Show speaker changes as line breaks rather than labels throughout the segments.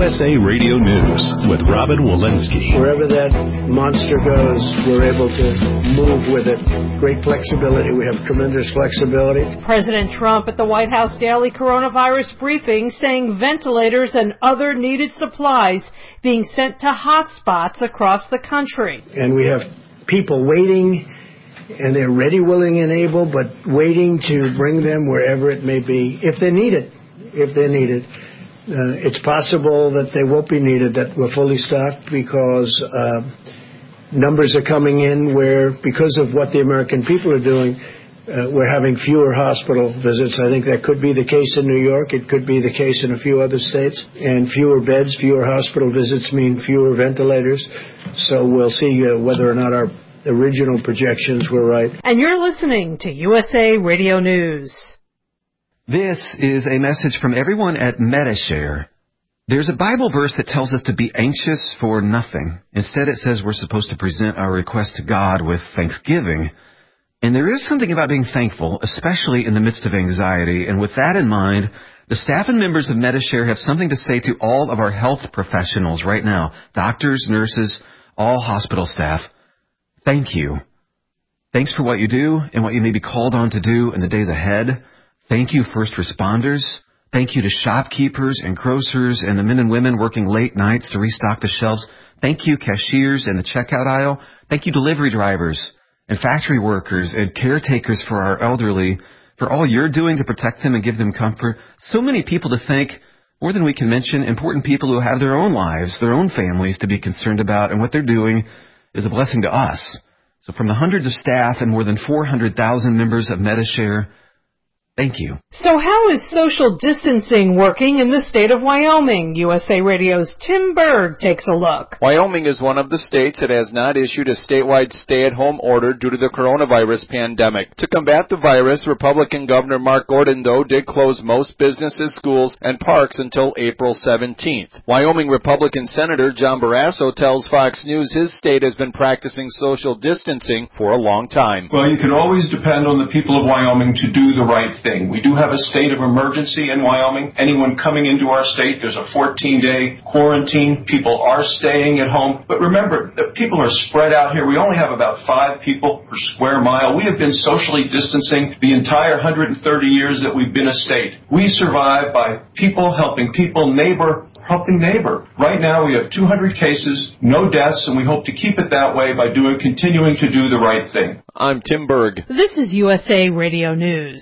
USA Radio News with Robin Walensky.
Wherever that monster goes, we're able to move with it. Great flexibility. We have tremendous flexibility.
President Trump at the White House daily coronavirus briefing saying ventilators and other needed supplies being sent to hot spots across the country.
And we have people waiting, and they're ready, willing, and able, but waiting to bring them wherever it may be, if they need it. If they're needed. It's possible that they won't be needed, that we're fully stocked, because numbers are coming in where, because of what the American people are doing, we're having fewer hospital visits. I think that could be the case in New York. It could be the case in a few other states. And fewer beds, fewer hospital visits mean fewer ventilators. So we'll see whether or not our original projections were right.
And you're listening to USA Radio News.
This is a message from everyone at Medi-Share. There's a Bible verse that tells us to be anxious for nothing. Instead, it says we're supposed to present our request to God with thanksgiving. And there is something about being thankful, especially in the midst of anxiety. And with that in mind, the staff and members of Medi-Share have something to say to all of our health professionals right now. Doctors, nurses, all hospital staff. Thank you. Thanks for what you do and what you may be called on to do in the days ahead. Thank you, first responders. Thank you to shopkeepers and grocers and the men and women working late nights to restock the shelves. Thank you, cashiers in the checkout aisle. Thank you, delivery drivers and factory workers and caretakers for our elderly, for all you're doing to protect them and give them comfort. So many people to thank, more than we can mention, important people who have their own lives, their own families to be concerned about, and what they're doing is a blessing to us. So from the hundreds of staff and more than 400,000 members of Medi-Share, thank you.
So how is social distancing working in the state of Wyoming? USA Radio's Tim Berg takes a look.
Wyoming is one of the states that has not issued a statewide stay-at-home order due to the coronavirus pandemic. To combat the virus, Republican Governor Mark Gordon, though, did close most businesses, schools, and parks until April 17th. Wyoming Republican Senator John Barrasso tells Fox News his state has been practicing social distancing for a long time.
Well, you can always depend on the people of Wyoming to do the right thing. We do have a state of emergency in Wyoming. Anyone coming into our state, there's a 14-day quarantine. People are staying at home. But remember, the people are spread out here. We only have about 5 people per square mile. We have been socially distancing the entire 130 years that we've been a state. We survive by people helping people, neighbor helping neighbor. Right now we have 200 cases, no deaths, and we hope to keep it that way by continuing to do the right thing.
I'm Tim Berg.
This is USA Radio News.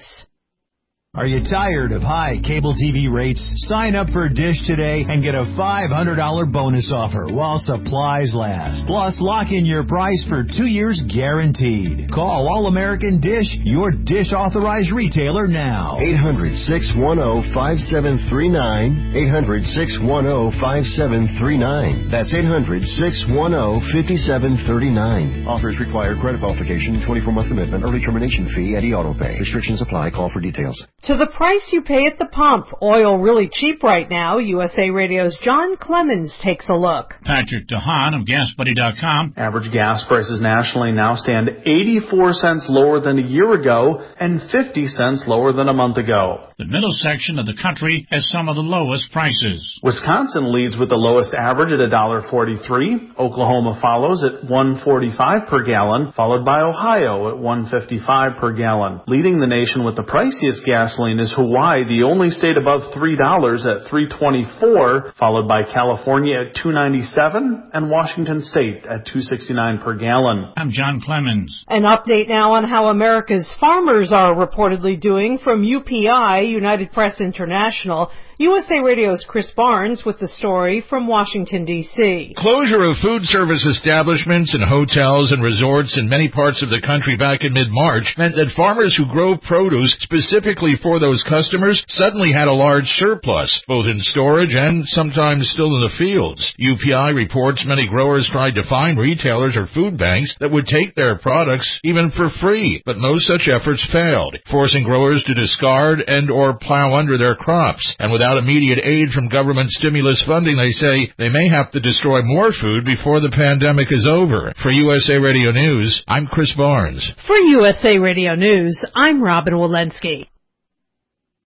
Are you tired of high cable TV rates? Sign up for Dish today and get a $500 bonus offer while supplies last. Plus, lock in your price for 2 years guaranteed. Call All-American Dish, your Dish authorized retailer now.
800-610-5739. 800-610-5739. That's 800-610-5739. Offers require credit qualification, 24-month commitment, early termination fee, and auto pay. Restrictions apply. Call for details.
To the price you pay at the pump. Oil really cheap right now. USA Radio's John Clemens takes a look.
Patrick DeHaan of GasBuddy.com.
Average gas prices nationally now stand 84 cents lower than a year ago and 50 cents lower than a month ago.
The middle section of the country has some of the lowest prices.
Wisconsin leads with the lowest average at $1.43. Oklahoma follows at $1.45 per gallon, followed by Ohio at $1.55 per gallon. Leading the nation with the priciest gasoline is Hawaii, the only state above $3 at $3.24, followed by California at $2.97 and Washington State at $2.69 per gallon.
I'm John Clemens.
An update now on how America's farmers are reportedly doing from UPI, United Press International. USA Radio's Chris Barnes with the story from Washington, D.C.
Closure of food service establishments and hotels and resorts in many parts of the country back in mid-March meant that farmers who grow produce specifically for those customers suddenly had a large surplus, both in storage and sometimes still in the fields. UPI reports many growers tried to find retailers or food banks that would take their products even for free, but most such efforts failed, forcing growers to discard and or plow under their crops. And without immediate aid from government stimulus funding, they say they may have to destroy more food before the pandemic is over. For USA Radio News, I'm Chris Barnes.
For USA Radio News, I'm Robin Walensky.